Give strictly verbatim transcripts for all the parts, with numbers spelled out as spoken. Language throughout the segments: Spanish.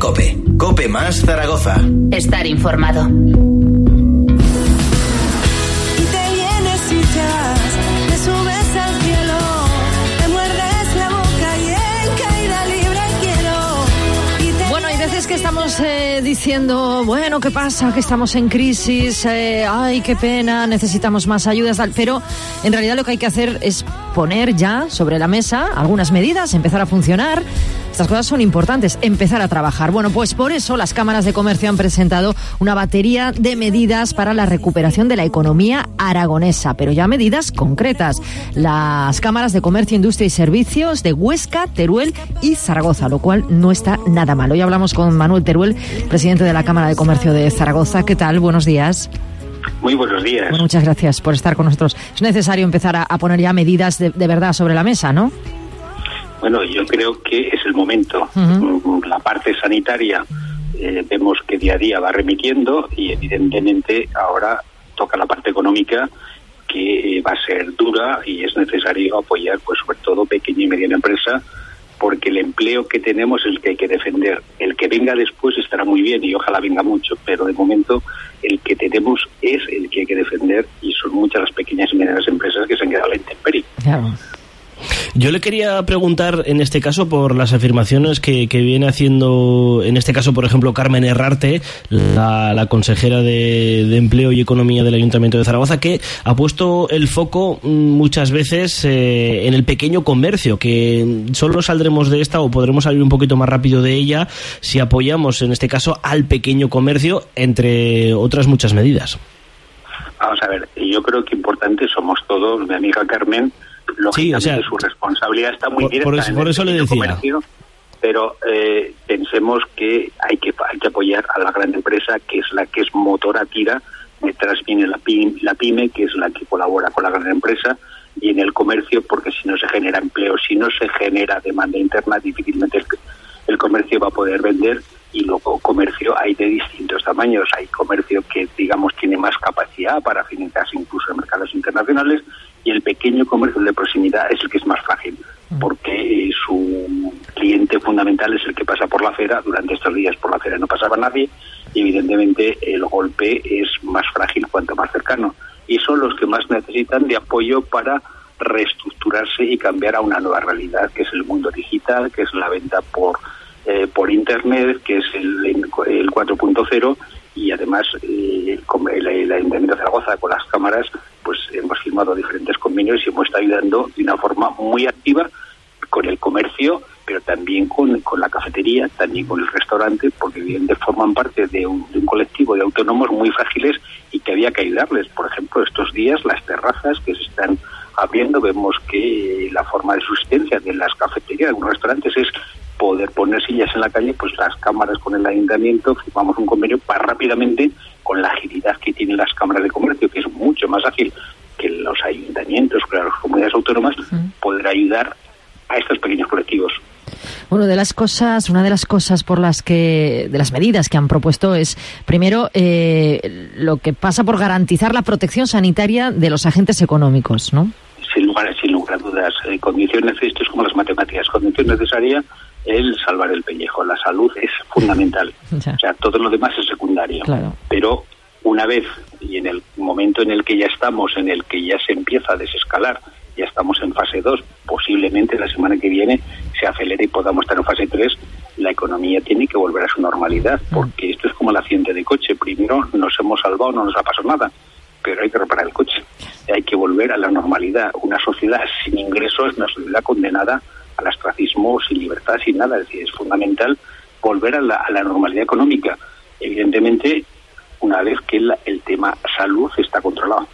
COPE. COPE más Zaragoza. Estar informado. Estamos eh, diciendo, bueno, ¿qué pasa? Que estamos en crisis, eh, ay, qué pena, necesitamos más ayudas, tal. Pero en realidad lo que hay que hacer es poner ya sobre la mesa algunas medidas, empezar a funcionar. Estas cosas son importantes, empezar a trabajar. Bueno, pues por eso las cámaras de comercio han presentado una batería de medidas para la recuperación de la economía aragonesa, pero ya medidas concretas. Las cámaras de comercio, industria y servicios de Huesca, Teruel y Zaragoza, lo cual no está nada mal. Hoy hablamos con Manuel Teruel, presidente de la Cámara de Comercio de Zaragoza. ¿Qué tal? Buenos días. Muy buenos días. Bueno, muchas gracias por estar con nosotros. Es necesario empezar a, a poner ya medidas de, de verdad sobre la mesa, ¿no? Bueno, yo creo que es el momento. Uh-huh. La parte sanitaria eh, vemos que día a día va remitiendo y evidentemente ahora toca la parte económica, que eh, va a ser dura y es necesario apoyar, pues sobre todo pequeña y mediana empresa, porque el empleo que tenemos es el que hay que defender. El que venga después estará muy bien y ojalá venga mucho, pero de momento el que tenemos es el que hay que defender y son muchas las pequeñas y medianas empresas que se han quedado a la intemperie. Claro. Yo le quería preguntar, en este caso, por las afirmaciones que, que viene haciendo, en este caso, por ejemplo, Carmen Herrarte, la, la consejera de, de Empleo y Economía del Ayuntamiento de Zaragoza, que ha puesto el foco muchas veces eh, en el pequeño comercio, que solo saldremos de esta o podremos salir un poquito más rápido de ella si apoyamos, en este caso, al pequeño comercio, entre otras muchas medidas. Vamos a ver, yo creo que importante somos todos, mi amiga Carmen. Lógicamente, sí, o sea, su responsabilidad está muy directa por eso, en por eso el le decía. Comercio, pero eh, pensemos que hay que hay que apoyar a la gran empresa, que es la que es motora tira. Detrás viene la pyme, la pyme, que es la que colabora con la gran empresa, y en el comercio, porque si no se genera empleo, si no se genera demanda interna, difícilmente el, el comercio va a poder vender. Y luego comercio hay de distintos tamaños. Hay comercio que, digamos, tiene más capacidad para financiarse incluso en mercados internacionales, y el pequeño comercio de proximidad es el que es más frágil, porque su cliente fundamental es el que pasa por la acera. Durante estos días por la acera no pasaba nadie, y evidentemente el golpe es más frágil cuanto más cercano. Y son los que más necesitan de apoyo para reestructurarse y cambiar a una nueva realidad, que es el mundo digital, que es la venta por Eh, por internet, que es el, el cuatro punto cero, y además eh, con el, el Ayuntamiento de Zaragoza con las cámaras pues hemos firmado diferentes convenios y hemos estado ayudando de una forma muy activa con el comercio, pero también con, con la cafetería, también con el restaurante, porque evidentemente forman parte de un, de un colectivo de autónomos muy frágiles y que había que ayudarles. Por ejemplo, estos días las terrazas que se están abriendo, vemos que la forma de subsistencia de las cafeterías, de algunos restaurantes, es poder poner sillas en la calle. Pues las cámaras con el ayuntamiento firmamos un convenio para rápidamente, con la agilidad que tienen las cámaras de comercio, que es mucho más ágil que los ayuntamientos, que las comunidades autónomas, uh-huh. poder ayudar a estos pequeños colectivos. Bueno, de las cosas, una de las cosas por las que, de las medidas que han propuesto es, primero, eh, lo que pasa por garantizar la protección sanitaria de los agentes económicos, ¿no? Sin lugar, sin lugar a dudas, eh, condición necesaria, esto es como las matemáticas, condición necesaria el salvar el pellejo. La salud es fundamental, ya. O sea, todo lo demás es secundario. Claro. Pero una vez, y en el momento en el que ya estamos, en el que ya se empieza a desescalar, ya estamos en fase dos, posiblemente la semana que viene se acelere y podamos estar en fase tres, la economía tiene que volver a su normalidad, porque esto es como el accidente de coche. Primero nos hemos salvado, no nos ha pasado nada, pero hay que reparar el coche. Hay que volver a la normalidad. Una sociedad sin ingresos es una sociedad condenada al ostracismo, sin libertad, sin nada. Es decir, es fundamental volver a la, a la normalidad económica. Evidentemente, una vez que el, el tema salud está controlado.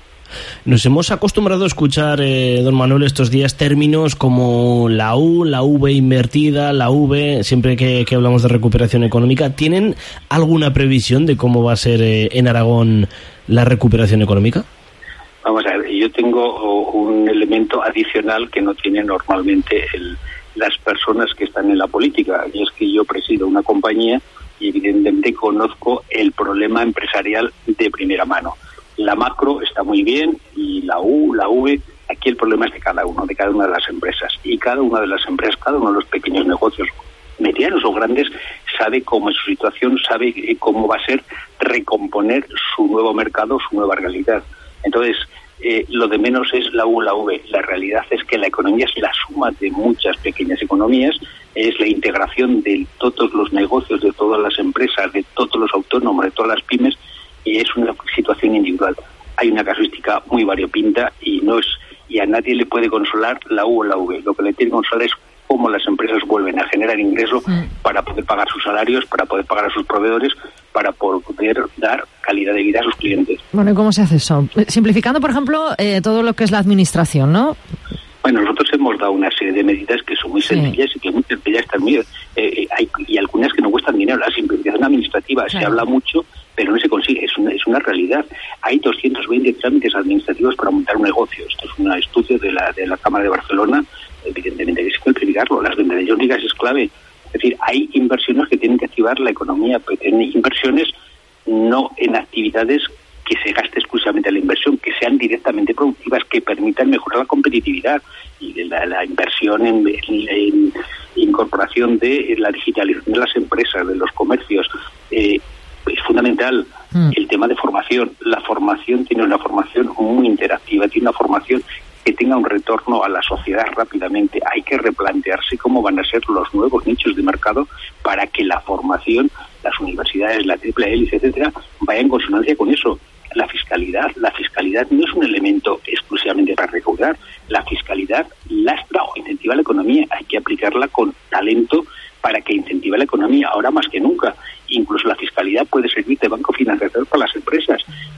Nos hemos acostumbrado a escuchar, eh, don Manuel, estos días términos como la U, la V invertida, la V, siempre que, que hablamos de recuperación económica. ¿Tienen alguna previsión de cómo va a ser eh, en Aragón la recuperación económica? Vamos a ver, yo tengo un elemento adicional que no tiene normalmente el, las personas que están en la política, y es que yo presido una compañía y evidentemente conozco el problema empresarial de primera mano. La macro está muy bien, y la U, la V, aquí el problema es de cada uno, de cada una de las empresas. Y cada una de las empresas, cada uno de los pequeños negocios, medianos o grandes, sabe cómo es su situación, sabe cómo va a ser recomponer su nuevo mercado, su nueva realidad. Entonces, eh, lo de menos es la U, la V. La realidad es que la economía es la suma de muchas pequeñas economías, es la integración de todos los negocios, de todas las empresas, de todos los autónomos, de todas las pymes, y es una situación individual. Hay una casuística muy variopinta y no es y a nadie le puede consolar la U o la V. Lo que le tiene que consolar es cómo las empresas vuelven a generar ingresos para poder pagar sus salarios, para poder pagar a sus proveedores, para poder dar calidad de vida a sus clientes. Bueno, ¿y cómo se hace eso? Simplificando, por ejemplo, eh, todo lo que es la administración, ¿no? Bueno, nosotros hemos dado una serie de medidas que son muy sí. sencillas y que muchas de ellas están muy... Eh, hay, y algunas que no cuestan dinero. La simplificación administrativa claro. se habla mucho, pero no se consigue. Es una, es una realidad. Hay doscientos veinte trámites administrativos para montar un negocio. Esto es un estudio de la, de la Cámara de Barcelona. Evidentemente hay que simplificarlo. Las ventanillas únicas es clave. Es decir, hay inversiones que tienen que activar la economía, pero tienen inversiones no en actividades que se gaste exclusivamente la inversión, que sean directamente productivas, que permitan mejorar la competitividad y la, la inversión en, en, en incorporación de la digitalización de las empresas, de los comercios. Eh, es fundamental mm. el tema de formación. La formación tiene una formación muy interactiva, tiene una formación que tenga un retorno a la sociedad rápidamente. Hay que replantearse cómo van a ser los nuevos nichos de mercado para que la formación, las universidades, la triple hélice, etcétera, vaya en consonancia con eso. La fiscalidad, la fiscalidad no es un elemento exclusivamente para recaudar. La fiscalidad lastra o incentiva la economía. Hay que aplicarla con talento para que incentive la economía, ahora más que nunca. Incluso la fiscalidad puede servir de banco financiador para las empresas.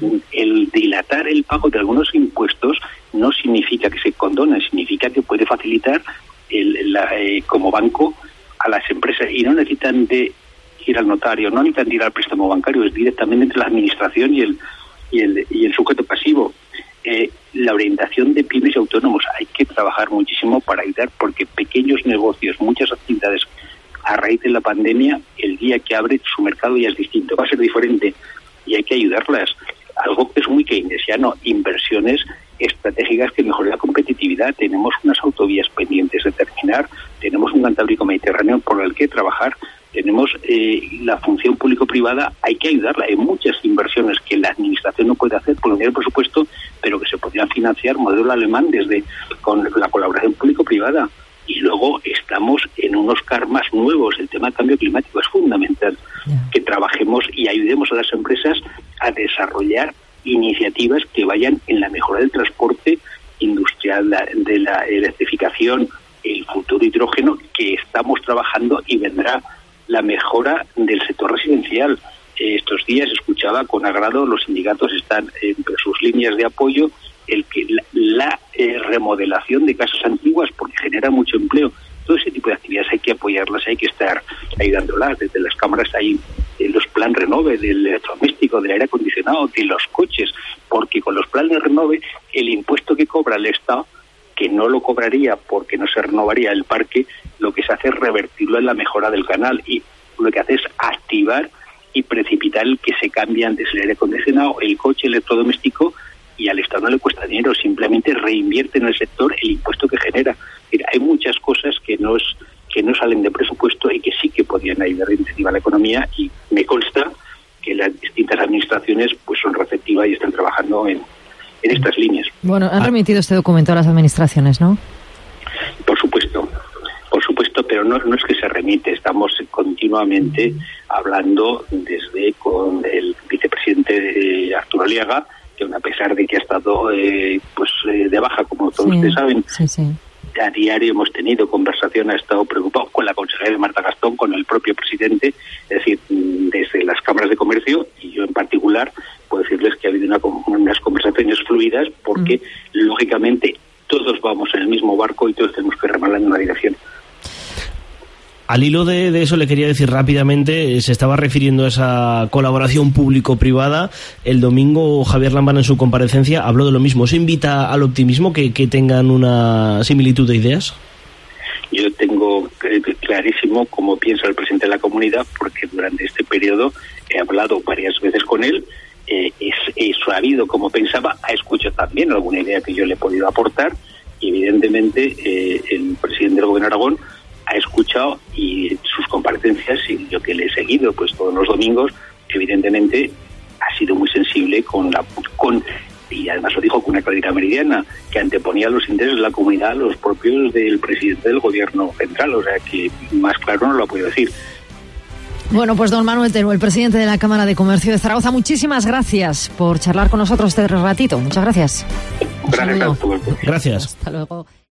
El dilatar el pago de algunos impuestos no significa que se condone, significa que puede facilitar el, la, eh, como banco a las empresas y no necesitan de ir al notario, no necesitan de ir al préstamo bancario, es directamente entre la administración y el y el, y el sujeto pasivo. Eh, la orientación de pymes y autónomos, hay que trabajar muchísimo para ayudar, porque pequeños negocios, muchas actividades a raíz de la pandemia, el día que abre su mercado ya es distinto, va a ser diferente y hay que ayudarlas. Algo que es muy keynesiano, inversiones estratégicas que mejoren la competitividad. Tenemos unas autovías pendientes de terminar, tenemos un Cantábrico Mediterráneo por el que trabajar, tenemos eh, la función público-privada, hay que ayudarla. Hay muchas inversiones que la administración no puede hacer por el presupuesto, pero que se podrían financiar modelo alemán desde con la colaboración público-privada. Y luego estamos en unos karmas nuevos. El tema del cambio climático es fundamental yeah. que trabajemos y ayudemos a las empresas a desarrollar iniciativas que vayan en la mejora del transporte industrial, la, de la electrificación, el futuro hidrógeno, que estamos trabajando, y vendrá la mejora del sector residencial. Eh, estos días escuchaba con agrado, los sindicatos están entre sus líneas de apoyo el que la, la eh, remodelación de casas antiguas, porque genera mucho empleo. Todo ese tipo de actividades hay que apoyarlas, hay que estar ayudándolas. Desde las cámaras hay eh, los plan Renove del electrodoméstico, del aire acondicionado, de los coches, porque con los planes Renove el impuesto que cobra el Estado, que no lo cobraría porque no se renovaría el parque, lo que se hace es revertirlo en la mejora del canal, y lo que hace es activar y precipitar el que se cambie antes el aire acondicionado, el coche, el electrodoméstico, y al Estado no le cuesta dinero, simplemente reinvierte en el sector el impuesto que genera. Mira, hay muchas cosas que no, es, que no salen de presupuesto y que sí que podrían ayudar a incentivar la economía, y me consta que las distintas administraciones pues son receptivas y están trabajando en, en estas líneas. Bueno, han remitido este documento a las administraciones, ¿no? Por supuesto, por supuesto, pero no, no es que se remite, estamos continuamente hablando desde con el vicepresidente eh, Arturo Aliaga, que a pesar de que ha estado eh, pues eh, de baja, como todos sí, ustedes saben, sí, sí. a diario hemos tenido conversación, ha estado preocupado con la consejera Marta Gastón, con el propio presidente, es decir, desde las cámaras de comercio, y yo en particular puedo decirles que ha habido una, unas conversaciones fluidas, porque mm. lógicamente todos vamos en el mismo barco y todos tenemos que remar en una dirección. Al hilo de, de eso le quería decir rápidamente, se estaba refiriendo a esa colaboración público-privada. El domingo Javier Lambán en su comparecencia habló de lo mismo. ¿Se invita al optimismo, que, que tengan una similitud de ideas? Yo tengo clarísimo cómo piensa el presidente de la comunidad, porque durante este periodo he hablado varias veces con él, eh, es, he sabido cómo pensaba, ha escuchado también alguna idea que yo le he podido aportar, y evidentemente eh, el presidente del Gobierno de Aragón ha escuchado y sus comparecencias, y yo que le he seguido pues todos los domingos, evidentemente ha sido muy sensible con la con y además lo dijo con una claridad meridiana, que anteponía los intereses de la comunidad a los propios del presidente del gobierno central, o sea que más claro no lo ha podido decir. Bueno, pues don Manuel Teruel, el presidente de la Cámara de Comercio de Zaragoza, muchísimas gracias por charlar con nosotros este ratito. Muchas gracias. Gracias a todos. Gracias. Hasta luego.